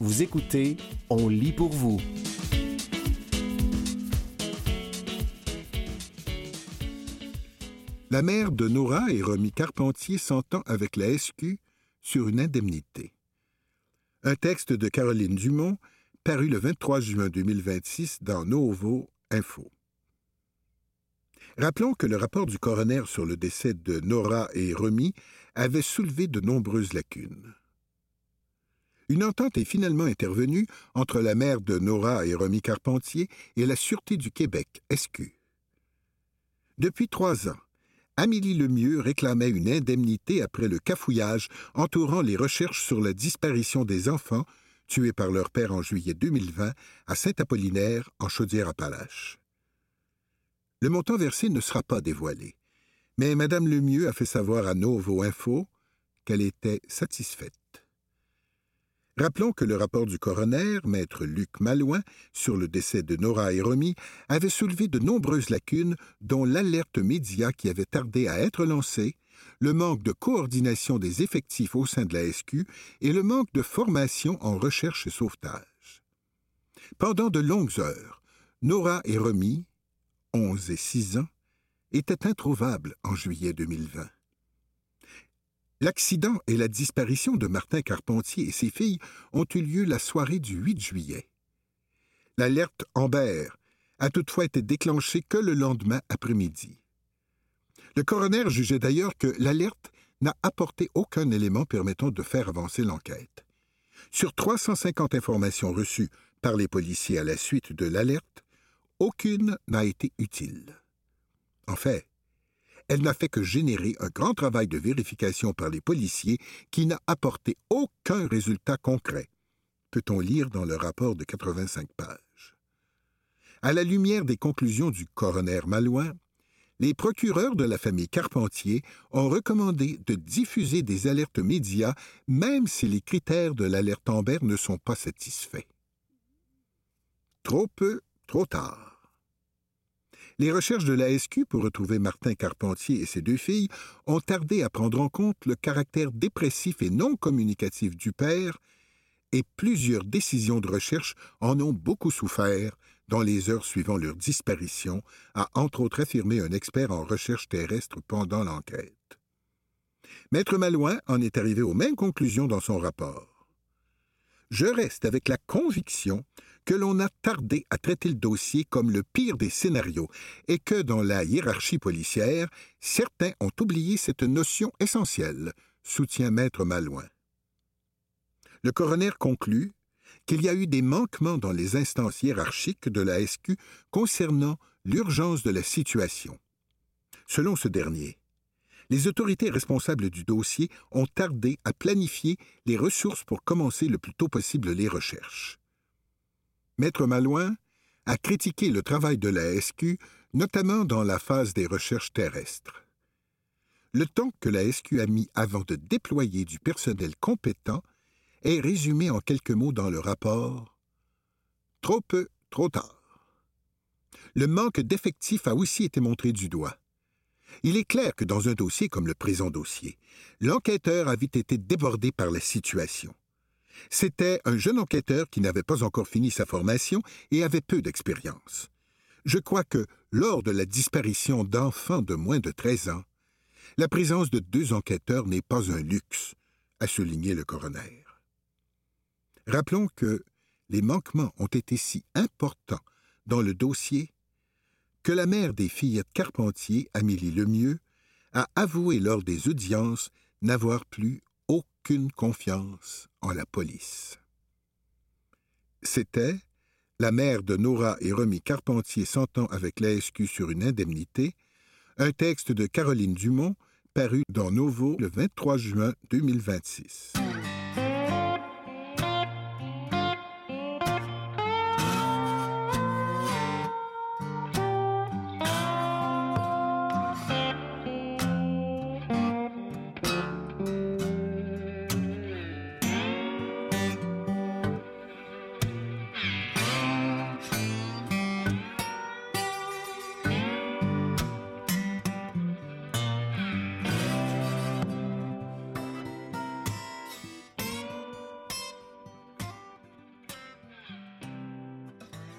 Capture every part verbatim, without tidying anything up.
Vous écoutez On lit pour vous. La mère de Nora et Romy Carpentier s'entend avec la S Q sur une indemnité. Un texte de Caroline Dumont, paru le vingt-trois juin deux mille vingt-six dans Novo Info. Rappelons que le rapport du coroner sur le décès de Nora et Romy avait soulevé de nombreuses lacunes. Une entente est finalement intervenue entre la mère de Nora et Romy Carpentier et la Sûreté du Québec, S Q. Depuis trois ans, Amélie Lemieux réclamait une indemnité après le cafouillage entourant les recherches sur la disparition des enfants tués par leur père en juillet deux mille vingt à Saint-Apollinaire, en Chaudière-Appalaches. Le montant versé ne sera pas dévoilé, mais Mme Lemieux a fait savoir à Novo Info qu'elle était satisfaite. Rappelons que le rapport du coroner, maître Luc Malouin, sur le décès de Nora et Romy, avait soulevé de nombreuses lacunes, dont l'alerte média qui avait tardé à être lancée, le manque de coordination des effectifs au sein de la S Q et le manque de formation en recherche et sauvetage. Pendant de longues heures, Nora et Romy, onze et six ans, étaient introuvables en juillet deux mille vingt. L'accident et la disparition de Martin Carpentier et ses filles ont eu lieu la soirée du huit juillet. L'alerte Amber a toutefois été déclenchée que le lendemain après-midi. Le coroner jugeait d'ailleurs que l'alerte n'a apporté aucun élément permettant de faire avancer l'enquête. Sur trois cent cinquante informations reçues par les policiers à la suite de l'alerte, aucune n'a été utile. En fait, elle n'a fait que générer un grand travail de vérification par les policiers qui n'a apporté aucun résultat concret, peut-on lire dans le rapport de quatre-vingt-cinq pages. À la lumière des conclusions du coroner Malouin, les procureurs de la famille Carpentier ont recommandé de diffuser des alertes médias même si les critères de l'alerte Amber ne sont pas satisfaits. Trop peu, trop tard. Les recherches de la S Q pour retrouver Martin Carpentier et ses deux filles ont tardé à prendre en compte le caractère dépressif et non communicatif du père, et plusieurs décisions de recherche en ont beaucoup souffert dans les heures suivant leur disparition, a entre autres affirmé un expert en recherche terrestre pendant l'enquête. Maître Malouin en est arrivé aux mêmes conclusions dans son rapport. Je reste avec la conviction que l'on a tardé à traiter le dossier comme le pire des scénarios et que, dans la hiérarchie policière, certains ont oublié cette notion essentielle, soutient Maître Malouin. Le coroner conclut qu'il y a eu des manquements dans les instances hiérarchiques de la S Q concernant l'urgence de la situation. Selon ce dernier, les autorités responsables du dossier ont tardé à planifier les ressources pour commencer le plus tôt possible les recherches. Maître Malouin a critiqué le travail de la S Q, notamment dans la phase des recherches terrestres. Le temps que la S Q a mis avant de déployer du personnel compétent est résumé en quelques mots dans le rapport « Trop peu, trop tard ». Le manque d'effectifs a aussi été montré du doigt. Il est clair que dans un dossier comme le présent dossier, l'enquêteur avait été débordé par la situation. C'était un jeune enquêteur qui n'avait pas encore fini sa formation et avait peu d'expérience. Je crois que, lors de la disparition d'enfants de moins de treize ans, la présence de deux enquêteurs n'est pas un luxe, a souligné le coroner. Rappelons que les manquements ont été si importants dans le dossier que la mère des fillettes Carpentier, Amélie Lemieux, a avoué lors des audiences n'avoir plus aucune confiance en la police. C'était la mère de Nora et Romy Carpentier s'entend avec la S Q sur une indemnité, un texte de Caroline Dumont paru dans Novo le vingt-trois juin deux mille vingt-six.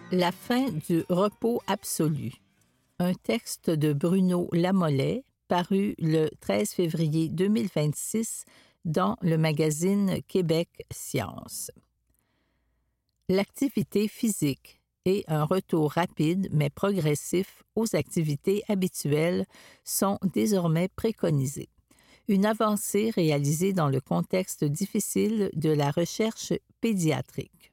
La fin du repos absolu. Un texte de Bruno Lamollet, paru le treize février deux mille vingt-six dans le magazine Québec Science. L'activité physique et un retour rapide mais progressif aux activités habituelles sont désormais préconisés. Une avancée réalisée dans le contexte difficile de la recherche pédiatrique.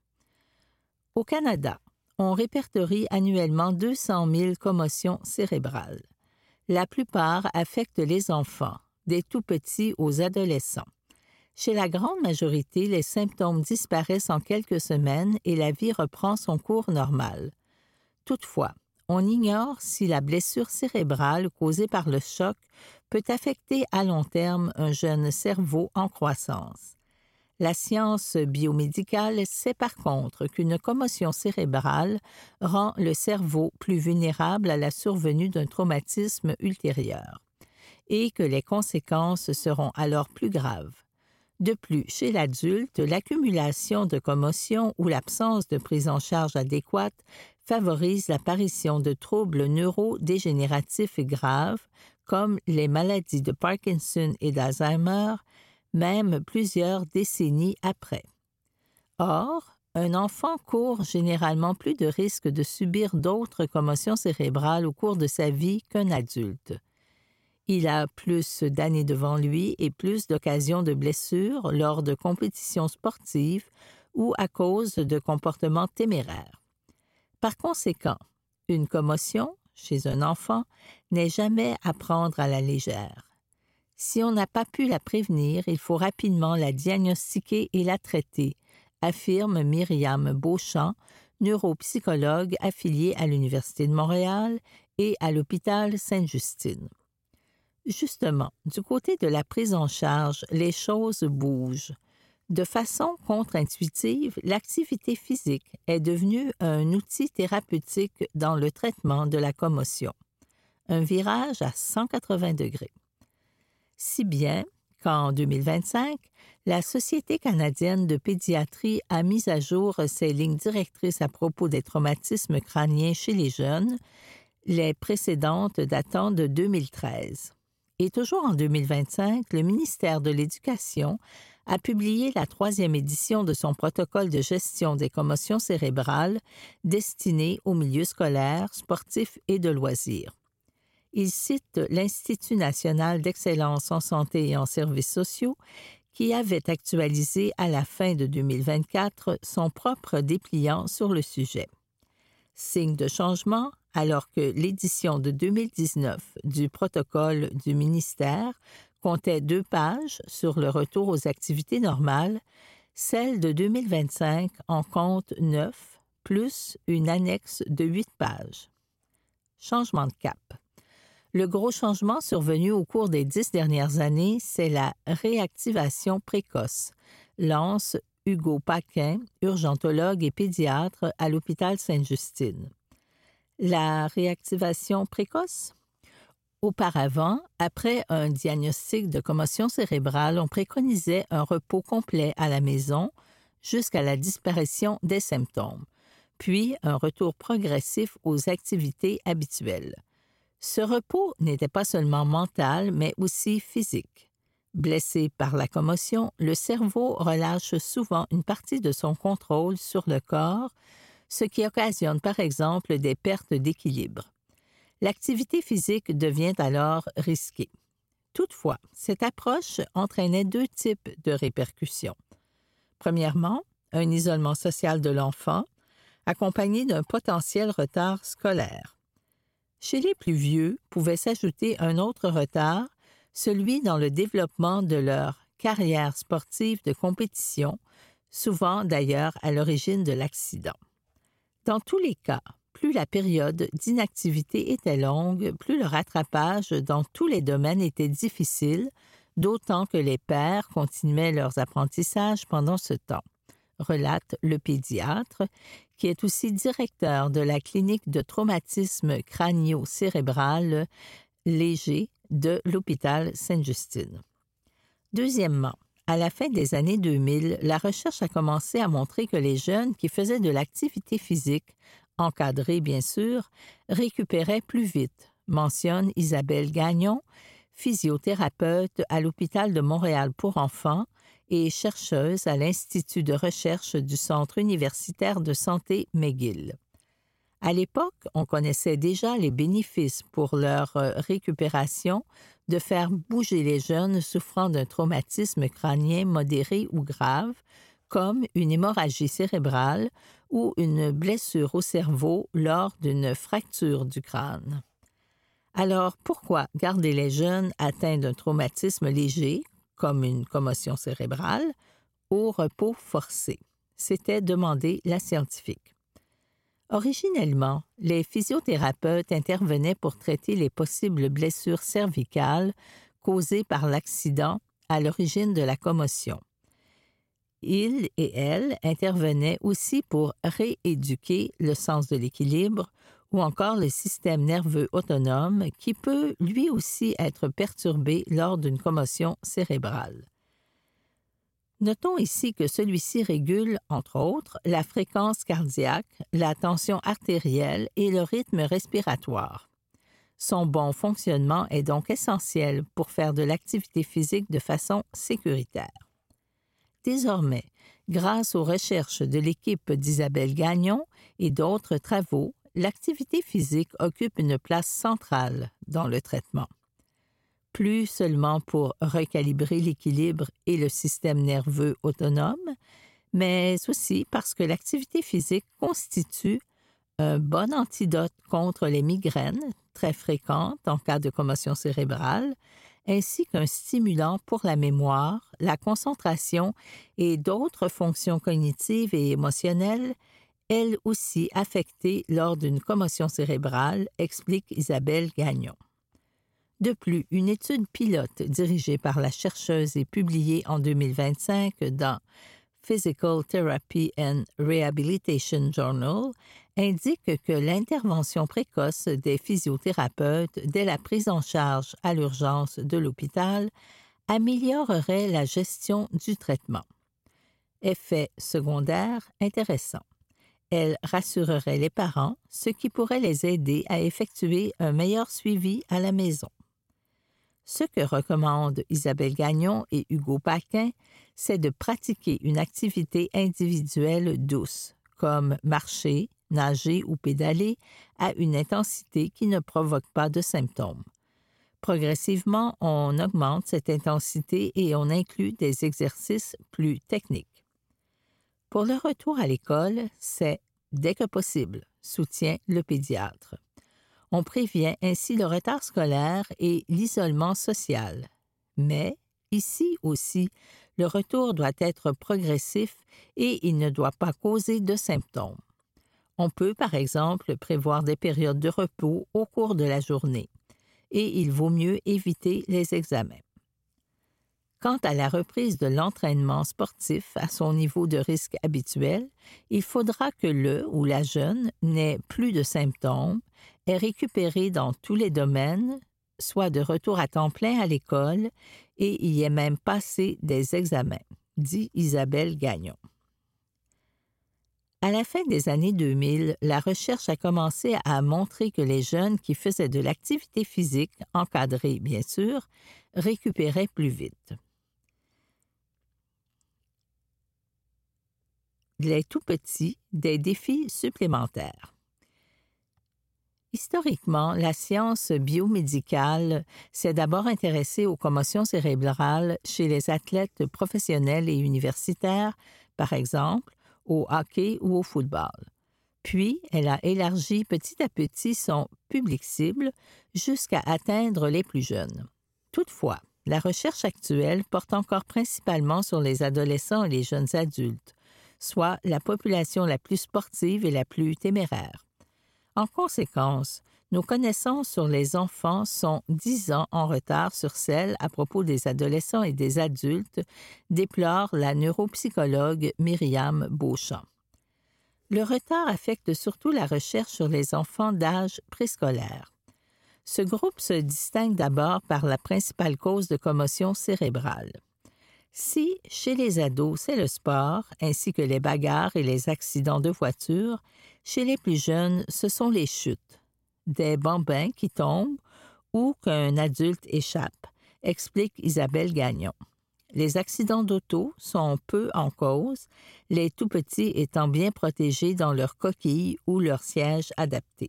Au Canada, on répertorie annuellement deux cent mille commotions cérébrales. La plupart affectent les enfants, des tout-petits aux adolescents. Chez la grande majorité, les symptômes disparaissent en quelques semaines et la vie reprend son cours normal. Toutefois, on ignore si la blessure cérébrale causée par le choc peut affecter à long terme un jeune cerveau en croissance. La science biomédicale sait par contre qu'une commotion cérébrale rend le cerveau plus vulnérable à la survenue d'un traumatisme ultérieur et que les conséquences seront alors plus graves. De plus, chez l'adulte, l'accumulation de commotions ou l'absence de prise en charge adéquate favorise l'apparition de troubles neurodégénératifs graves comme les maladies de Parkinson et d'Alzheimer, même plusieurs décennies après. Or, un enfant court généralement plus de risques de subir d'autres commotions cérébrales au cours de sa vie qu'un adulte. Il a plus d'années devant lui et plus d'occasions de blessures lors de compétitions sportives ou à cause de comportements téméraires. Par conséquent, une commotion, chez un enfant, n'est jamais à prendre à la légère. Si on n'a pas pu la prévenir, il faut rapidement la diagnostiquer et la traiter, affirme Myriam Beauchamp, neuropsychologue affiliée à l'Université de Montréal et à l'hôpital Sainte-Justine. Justement, du côté de la prise en charge, les choses bougent. De façon contre-intuitive, l'activité physique est devenue un outil thérapeutique dans le traitement de la commotion. Un virage à cent quatre-vingts degrés. Si bien qu'en deux mille vingt-cinq, la Société canadienne de pédiatrie a mis à jour ses lignes directrices à propos des traumatismes crâniens chez les jeunes, les précédentes datant de deux mille treize. Et toujours en deux mille vingt-cinq, le ministère de l'Éducation a publié la troisième édition de son protocole de gestion des commotions cérébrales destiné aux milieux scolaires, sportifs et de loisirs. Il cite l'Institut national d'excellence en santé et en services sociaux qui avait actualisé à la fin de deux mille vingt-quatre son propre dépliant sur le sujet. Signe de changement, alors que l'édition de deux mille dix-neuf du protocole du ministère comptait deux pages sur le retour aux activités normales, celle de deux mille vingt-cinq en compte neuf, plus une annexe de huit pages. Changement de cap. Le gros changement survenu au cours des dix dernières années, c'est la réactivation précoce, lance Hugo Paquin, urgentologue et pédiatre à l'hôpital Sainte-Justine. La réactivation précoce? Auparavant, après un diagnostic de commotion cérébrale, on préconisait un repos complet à la maison jusqu'à la disparition des symptômes, puis un retour progressif aux activités habituelles. Ce repos n'était pas seulement mental, mais aussi physique. Blessé par la commotion, le cerveau relâche souvent une partie de son contrôle sur le corps, ce qui occasionne par exemple des pertes d'équilibre. L'activité physique devient alors risquée. Toutefois, cette approche entraînait deux types de répercussions. Premièrement, un isolement social de l'enfant, accompagné d'un potentiel retard scolaire. Chez les plus vieux pouvait s'ajouter un autre retard, celui dans le développement de leur carrière sportive de compétition, souvent d'ailleurs à l'origine de l'accident. Dans tous les cas, plus la période d'inactivité était longue, plus le rattrapage dans tous les domaines était difficile, d'autant que les pères continuaient leurs apprentissages pendant ce temps, relate le pédiatre, qui est aussi directeur de la clinique de traumatisme crânio-cérébral léger de l'hôpital Sainte-Justine. Deuxièmement, à la fin des années deux mille, la recherche a commencé à montrer que les jeunes qui faisaient de l'activité physique encadrés bien sûr, récupéraient plus vite, mentionne Isabelle Gagnon, physiothérapeute à l'Hôpital de Montréal pour enfants et chercheuse à l'Institut de recherche du Centre universitaire de santé McGill. À l'époque, on connaissait déjà les bénéfices pour leur récupération de faire bouger les jeunes souffrant d'un traumatisme crânien modéré ou grave, comme une hémorragie cérébrale ou une blessure au cerveau lors d'une fracture du crâne. Alors, pourquoi garder les jeunes atteints d'un traumatisme léger, comme une commotion cérébrale, au repos forcé? S'était demandé la scientifique. Originellement, les physiothérapeutes intervenaient pour traiter les possibles blessures cervicales causées par l'accident à l'origine de la commotion. Ils et elles intervenaient aussi pour rééduquer le sens de l'équilibre ou encore le système nerveux autonome qui peut lui aussi être perturbé lors d'une commotion cérébrale. Notons ici que celui-ci régule, entre autres, la fréquence cardiaque, la tension artérielle et le rythme respiratoire. Son bon fonctionnement est donc essentiel pour faire de l'activité physique de façon sécuritaire. Désormais, grâce aux recherches de l'équipe d'Isabelle Gagnon et d'autres travaux, l'activité physique occupe une place centrale dans le traitement. Plus seulement pour recalibrer l'équilibre et le système nerveux autonome, mais aussi parce que l'activité physique constitue un bon antidote contre les migraines, très fréquentes en cas de commotion cérébrale, ainsi qu'un stimulant pour la mémoire, la concentration et d'autres fonctions cognitives et émotionnelles, elles aussi affectées lors d'une commotion cérébrale, explique Isabelle Gagnon. De plus, une étude pilote dirigée par la chercheuse et publiée en deux mille vingt-cinq dans Physical Therapy and Rehabilitation Journal indique que l'intervention précoce des physiothérapeutes dès la prise en charge à l'urgence de l'hôpital améliorerait la gestion du traitement. Effet secondaire intéressant. Elle rassurerait les parents, ce qui pourrait les aider à effectuer un meilleur suivi à la maison. Ce que recommandent Isabelle Gagnon et Hugo Paquin, c'est de pratiquer une activité individuelle douce, comme marcher, nager ou pédaler, à une intensité qui ne provoque pas de symptômes. Progressivement, on augmente cette intensité et on inclut des exercices plus techniques. Pour le retour à l'école, c'est dès que possible, soutient le pédiatre. On prévient ainsi le retard scolaire et l'isolement social. Mais, ici aussi, le retour doit être progressif et il ne doit pas causer de symptômes. On peut, par exemple, prévoir des périodes de repos au cours de la journée et il vaut mieux éviter les examens. Quant à la reprise de l'entraînement sportif à son niveau de risque habituel, il faudra que le ou la jeune n'ait plus de symptômes, est récupéré dans tous les domaines, soit de retour à temps plein à l'école et y ait même passé des examens, dit Isabelle Gagnon. À la fin des années deux mille, la recherche a commencé à montrer que les jeunes qui faisaient de l'activité physique, encadrée bien sûr, récupéraient plus vite. Les tout-petits, des défis supplémentaires. Historiquement, la science biomédicale s'est d'abord intéressée aux commotions cérébrales chez les athlètes professionnels et universitaires, par exemple, au hockey ou au football. Puis, elle a élargi petit à petit son public cible jusqu'à atteindre les plus jeunes. Toutefois, la recherche actuelle porte encore principalement sur les adolescents et les jeunes adultes, soit la population la plus sportive et la plus téméraire. En conséquence, nos connaissances sur les enfants sont dix ans en retard sur celles à propos des adolescents et des adultes, déplore la neuropsychologue Myriam Beauchamp. Le retard affecte surtout la recherche sur les enfants d'âge préscolaire. Ce groupe se distingue d'abord par la principale cause de commotion cérébrale. Si, chez les ados, c'est le sport, ainsi que les bagarres et les accidents de voiture, Chez les plus jeunes, ce sont les chutes, des bambins qui tombent ou qu'un adulte échappe, explique Isabelle Gagnon. Les accidents d'auto sont peu en cause, les tout-petits étant bien protégés dans leur coquille ou leur siège adapté.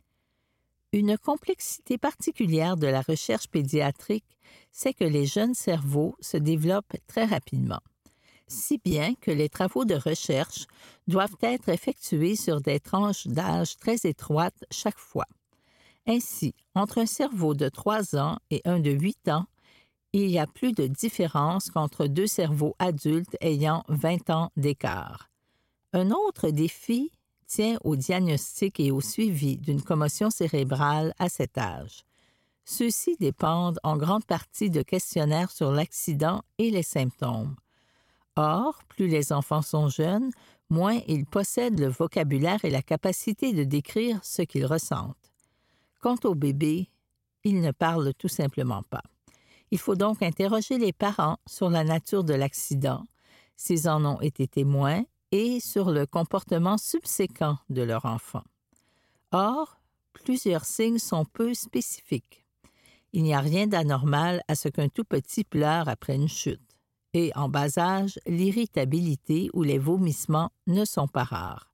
Une complexité particulière de la recherche pédiatrique, c'est que les jeunes cerveaux se développent très rapidement, si bien que les travaux de recherche doivent être effectués sur des tranches d'âge très étroites chaque fois. Ainsi, entre un cerveau de trois ans et un de huit ans, il y a plus de différence qu'entre deux cerveaux adultes ayant vingt ans d'écart. Un autre défi tient au diagnostic et au suivi d'une commotion cérébrale à cet âge. Ceux-ci dépendent en grande partie de questionnaires sur l'accident et les symptômes. Or, plus les enfants sont jeunes, moins ils possèdent le vocabulaire et la capacité de décrire ce qu'ils ressentent. Quant aux bébés, ils ne parlent tout simplement pas. Il faut donc interroger les parents sur la nature de l'accident, s'ils en ont été témoins, et sur le comportement subséquent de leur enfant. Or, plusieurs signes sont peu spécifiques. Il n'y a rien d'anormal à ce qu'un tout-petit pleure après une chute. Et en bas âge, l'irritabilité ou les vomissements ne sont pas rares.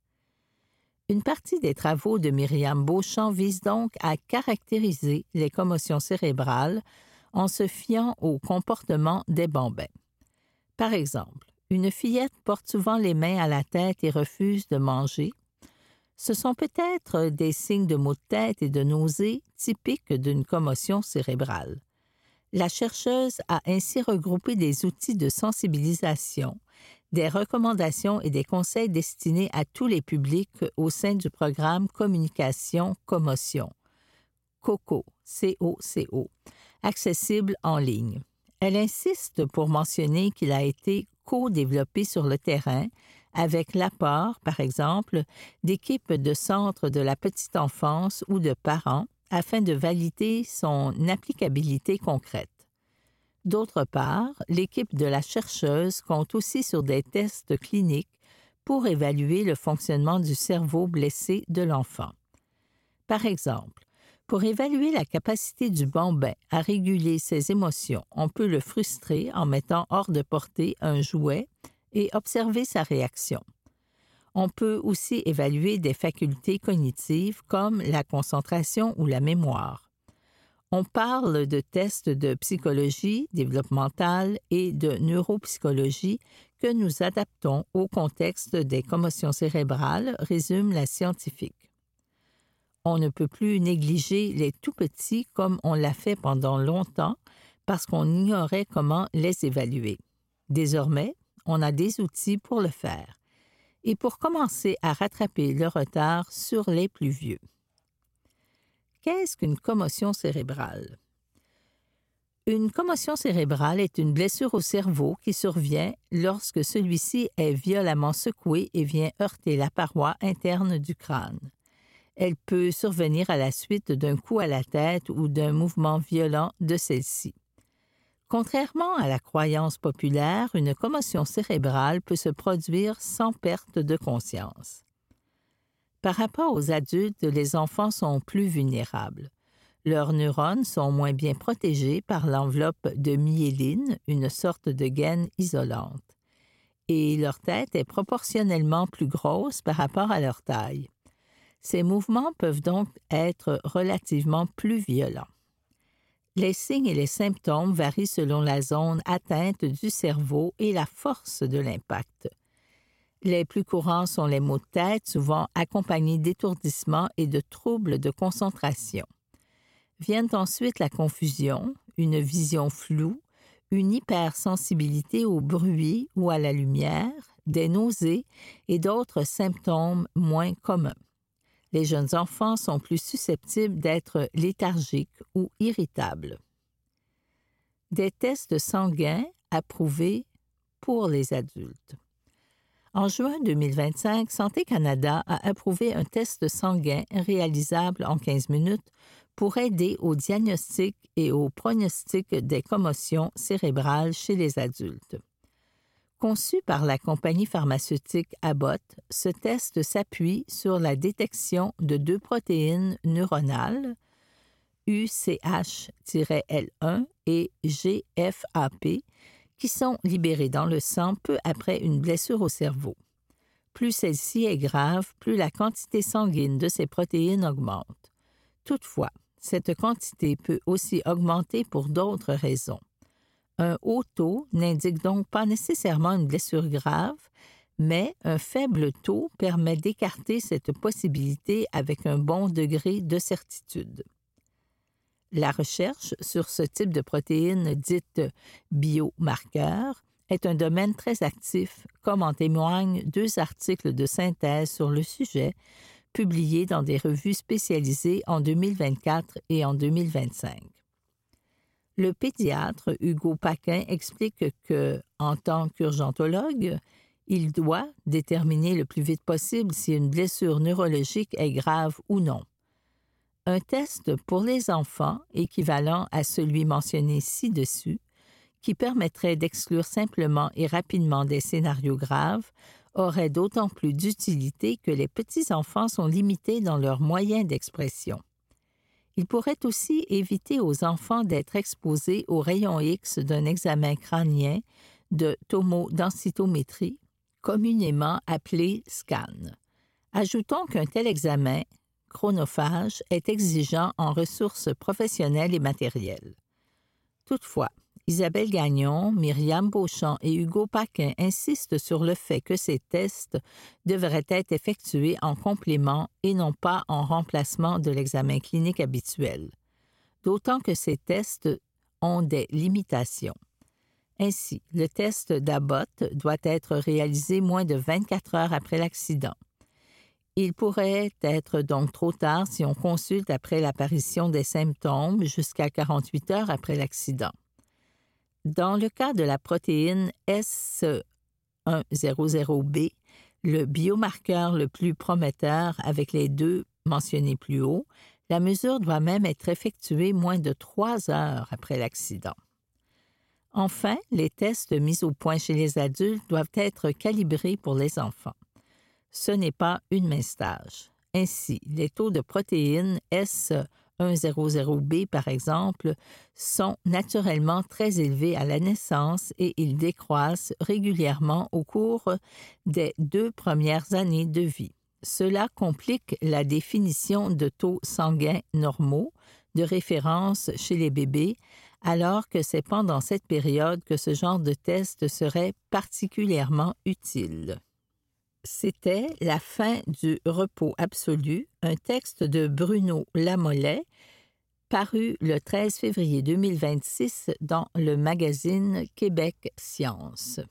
Une partie des travaux de Myriam Beauchamp vise donc à caractériser les commotions cérébrales en se fiant au comportement des bambins. Par exemple, une fillette porte souvent les mains à la tête et refuse de manger. Ce sont peut-être des signes de maux de tête et de nausées typiques d'une commotion cérébrale. La chercheuse a ainsi regroupé des outils de sensibilisation, des recommandations et des conseils destinés à tous les publics au sein du programme Communication Commotion, COCO, C O C O, accessible en ligne. Elle insiste pour mentionner qu'il a été co-développé sur le terrain avec l'apport, par exemple, d'équipes de centres de la petite enfance ou de parents afin de valider son applicabilité concrète. D'autre part, l'équipe de la chercheuse compte aussi sur des tests cliniques pour évaluer le fonctionnement du cerveau blessé de l'enfant. Par exemple, pour évaluer la capacité du bambin à réguler ses émotions, on peut le frustrer en mettant hors de portée un jouet et observer sa réaction. On peut aussi évaluer des facultés cognitives comme la concentration ou la mémoire. On parle de tests de psychologie développementale et de neuropsychologie que nous adaptons au contexte des commotions cérébrales, résume la scientifique. On ne peut plus négliger les tout-petits comme on l'a fait pendant longtemps parce qu'on ignorait comment les évaluer. Désormais, on a des outils pour le faire et pour commencer à rattraper le retard sur les plus vieux. Qu'est-ce qu'une commotion cérébrale? Une commotion cérébrale est une blessure au cerveau qui survient lorsque celui-ci est violemment secoué et vient heurter la paroi interne du crâne. Elle peut survenir à la suite d'un coup à la tête ou d'un mouvement violent de celle-ci. Contrairement à la croyance populaire, une commotion cérébrale peut se produire sans perte de conscience. Par rapport aux adultes, les enfants sont plus vulnérables. Leurs neurones sont moins bien protégés par l'enveloppe de myéline, une sorte de gaine isolante, et leur tête est proportionnellement plus grosse par rapport à leur taille. Ces mouvements peuvent donc être relativement plus violents. Les signes et les symptômes varient selon la zone atteinte du cerveau et la force de l'impact. Les plus courants sont les maux de tête, souvent accompagnés d'étourdissements et de troubles de concentration. Viennent ensuite la confusion, une vision floue, une hypersensibilité au bruit ou à la lumière, des nausées et d'autres symptômes moins communs. Les jeunes enfants sont plus susceptibles d'être léthargiques ou irritables. Des tests sanguins approuvés pour les adultes. En juin deux mille vingt-cinq, Santé Canada a approuvé un test sanguin réalisable en quinze minutes pour aider au diagnostic et au pronostic des commotions cérébrales chez les adultes. Conçu par la compagnie pharmaceutique Abbott, ce test s'appuie sur la détection de deux protéines neuronales, U C H L un et G F A P, qui sont libérées dans le sang peu après une blessure au cerveau. Plus celle-ci est grave, plus la quantité sanguine de ces protéines augmente. Toutefois, cette quantité peut aussi augmenter pour d'autres raisons. Un haut taux n'indique donc pas nécessairement une blessure grave, mais un faible taux permet d'écarter cette possibilité avec un bon degré de certitude. La recherche sur ce type de protéines dites biomarqueurs est un domaine très actif, comme en témoignent deux articles de synthèse sur le sujet publiés dans des revues spécialisées en deux mille vingt-quatre et en deux mille vingt-cinq. Le pédiatre Hugo Paquin explique que, en tant qu'urgentologue, il doit déterminer le plus vite possible si une blessure neurologique est grave ou non. Un test pour les enfants, équivalent à celui mentionné ci-dessus, qui permettrait d'exclure simplement et rapidement des scénarios graves, aurait d'autant plus d'utilité que les petits-enfants sont limités dans leurs moyens d'expression. Il pourrait aussi éviter aux enfants d'être exposés aux rayons X d'un examen crânien de tomodensitométrie, communément appelé scan. Ajoutons qu'un tel examen, chronophage, est exigeant en ressources professionnelles et matérielles. Toutefois, Isabelle Gagnon, Myriam Beauchamp et Hugo Paquin insistent sur le fait que ces tests devraient être effectués en complément et non pas en remplacement de l'examen clinique habituel, d'autant que ces tests ont des limitations. Ainsi, le test d'Abbott doit être réalisé moins de vingt-quatre heures après l'accident. Il pourrait être donc trop tard si on consulte après l'apparition des symptômes jusqu'à quarante-huit heures après l'accident. Dans le cas de la protéine S cent B, le biomarqueur le plus prometteur avec les deux mentionnés plus haut, la mesure doit même être effectuée moins de trois heures après l'accident. Enfin, les tests mis au point chez les adultes doivent être calibrés pour les enfants. Ce n'est pas une mince tâche. Ainsi, les taux de protéines S cent B, par exemple, sont naturellement très élevés à la naissance et ils décroissent régulièrement au cours des deux premières années de vie. Cela complique la définition de taux sanguins normaux de référence chez les bébés, alors que c'est pendant cette période que ce genre de test serait particulièrement utile. C'était La fin du repos absolu, un texte de Bruno Lamollet, paru le treize février deux mille vingt-six dans le magazine Québec Science.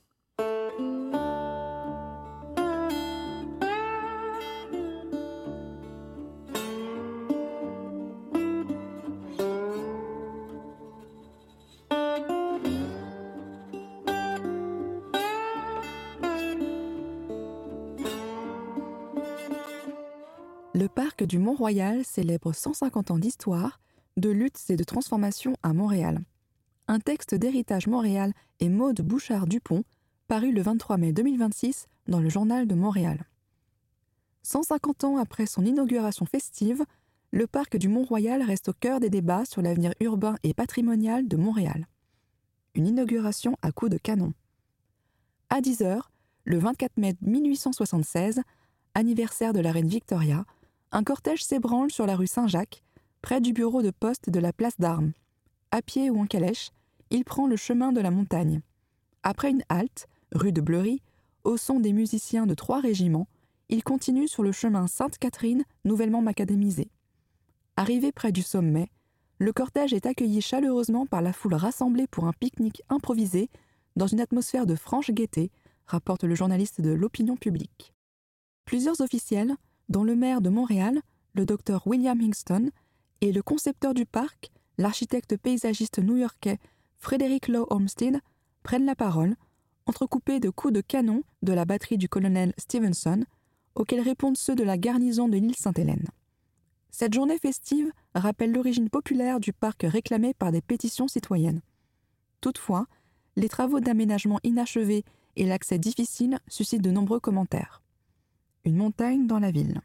Le parc du Mont-Royal célèbre cent cinquante ans d'histoire, de luttes et de transformations à Montréal. Un texte d'Héritage Montréal et Maude Bouchard-Dupont, paru le vingt-trois mai deux mille vingt-six dans le Journal de Montréal. cent cinquante ans après son inauguration festive, le parc du Mont-Royal reste au cœur des débats sur l'avenir urbain et patrimonial de Montréal. Une inauguration à coups de canon. À dix heures, le vingt-quatre mai mille huit cent soixante-seize, anniversaire de la reine Victoria, un cortège s'ébranle sur la rue Saint-Jacques, près du bureau de poste de la place d'Armes. À pied ou en calèche, il prend le chemin de la montagne. Après une halte, rue de Bleury, au son des musiciens de trois régiments, il continue sur le chemin Sainte-Catherine, nouvellement macadamisé. Arrivé près du sommet, le cortège est accueilli chaleureusement par la foule rassemblée pour un pique-nique improvisé dans une atmosphère de franche gaieté, rapporte le journaliste de l'Opinion publique. Plusieurs officiels, dont le maire de Montréal, le docteur William Hingston, et le concepteur du parc, l'architecte paysagiste new-yorkais Frederick Law Olmsted, prennent la parole, entrecoupés de coups de canon de la batterie du colonel Stevenson, auxquels répondent ceux de la garnison de l'île Sainte-Hélène. Cette journée festive rappelle l'origine populaire du parc réclamée par des pétitions citoyennes. Toutefois, les travaux d'aménagement inachevés et l'accès difficile suscitent de nombreux commentaires. Une montagne dans la ville.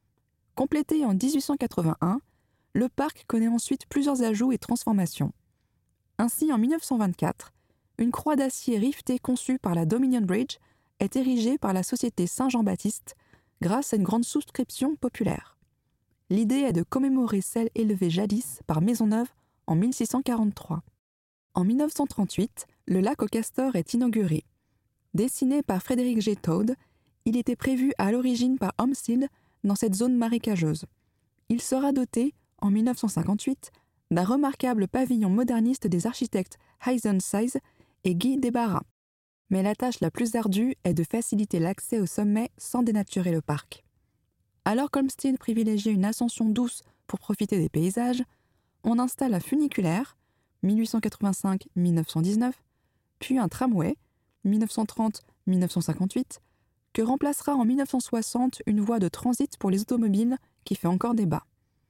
Complété en dix-huit cent quatre-vingt-un, le parc connaît ensuite plusieurs ajouts et transformations. Ainsi, en mille neuf cent vingt-quatre, une croix d'acier rivetée conçue par la Dominion Bridge est érigée par la Société Saint-Jean-Baptiste grâce à une grande souscription populaire. L'idée est de commémorer celle élevée jadis par Maisonneuve en mille six cent quarante-trois. En mille neuf cent trente-huit, le lac aux castors est inauguré. Dessiné par Frederick G. Todd, il était prévu à l'origine par Homestead dans cette zone marécageuse. Il sera doté, en mille neuf cent cinquante-huit, d'un remarquable pavillon moderniste des architectes Hyson Size et Guy Débarras. Mais la tâche la plus ardue est de faciliter l'accès au sommet sans dénaturer le parc. Alors qu'Olmsted privilégiait une ascension douce pour profiter des paysages, on installe un funiculaire, mille huit cent quatre-vingt-cinq à mille neuf cent dix-neuf, puis un tramway, mille neuf cent trente à mille neuf cent cinquante-huit, que remplacera en mille neuf cent soixante une voie de transit pour les automobiles qui fait encore débat.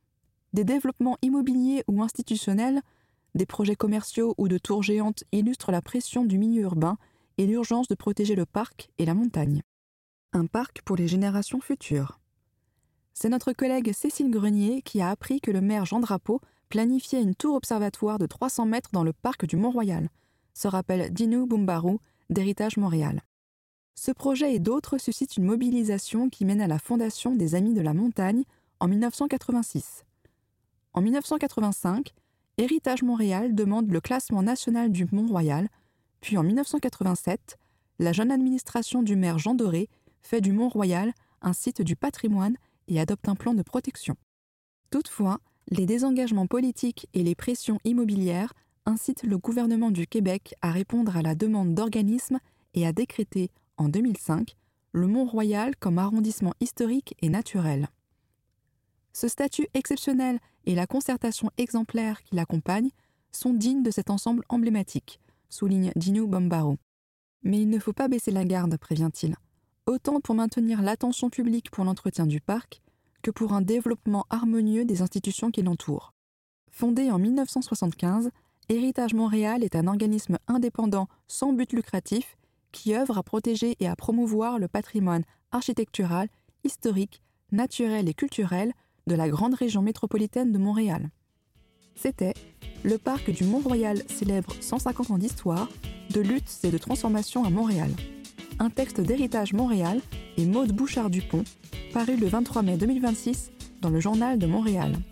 Des développements immobiliers ou institutionnels, des projets commerciaux ou de tours géantes illustrent la pression du milieu urbain et l'urgence de protéger le parc et la montagne. Un parc pour les générations futures. C'est notre collègue Cécile Grenier qui a appris que le maire Jean Drapeau planifiait une tour observatoire de trois cents mètres dans le parc du Mont-Royal, se rappelle Dinu Bumbaru d'Héritage Montréal. Ce projet et d'autres suscitent une mobilisation qui mène à la fondation des Amis de la Montagne en mille neuf cent quatre-vingt-six. En mille neuf cent quatre-vingt-cinq, Héritage Montréal demande le classement national du Mont-Royal, puis en mille neuf cent quatre-vingt-sept, la jeune administration du maire Jean Doré fait du Mont-Royal un site du patrimoine et adopte un plan de protection. Toutefois, les désengagements politiques et les pressions immobilières incitent le gouvernement du Québec à répondre à la demande d'organismes et à décréter, en deux mille cinq, le Mont-Royal comme arrondissement historique et naturel. Ce statut exceptionnel et la concertation exemplaire qui l'accompagne sont dignes de cet ensemble emblématique, souligne Dinu Bumbaru. Mais il ne faut pas baisser la garde, prévient-il, autant pour maintenir l'attention publique pour l'entretien du parc que pour un développement harmonieux des institutions qui l'entourent. Fondé en mille neuf cent soixante-quinze, Héritage Montréal est un organisme indépendant sans but lucratif qui œuvre à protéger et à promouvoir le patrimoine architectural, historique, naturel et culturel de la grande région métropolitaine de Montréal. C'était Le parc du Mont-Royal célèbre cent cinquante ans d'histoire, de luttes et de transformations à Montréal. Un texte d'Héritage Montréal et Maude Bouchard-Dupont, paru le vingt-trois mai deux mille vingt-six dans le Journal de Montréal.